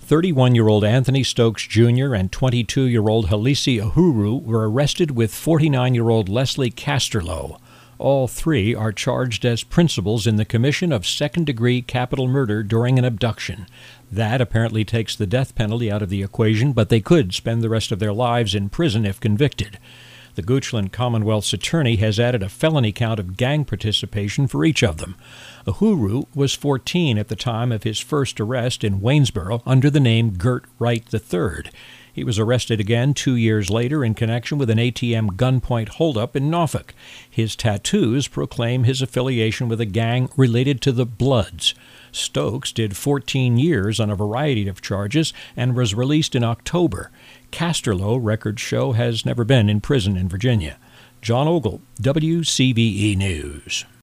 31-year-old Anthony Stokes Jr. and 22-year-old Halisi Uhuru were arrested with 49-year-old Leslie Casterlow. All three are charged as principals in the commission of second-degree capital murder during an abduction. That apparently takes the death penalty out of the equation, but they could spend the rest of their lives in prison if convicted. The Goochland Commonwealth's attorney has added a felony count of gang participation for each of them. Uhuru was 14 at the time of his first arrest in Waynesboro under the name Gert Wright III. He was arrested again 2 years later in connection with an ATM gunpoint holdup in Norfolk. His tattoos proclaim his affiliation with a gang related to the Bloods. Stokes did 14 years on a variety of charges and was released in October. Casterlow, records show, has never been in prison in Virginia. John Ogle, WCVE News.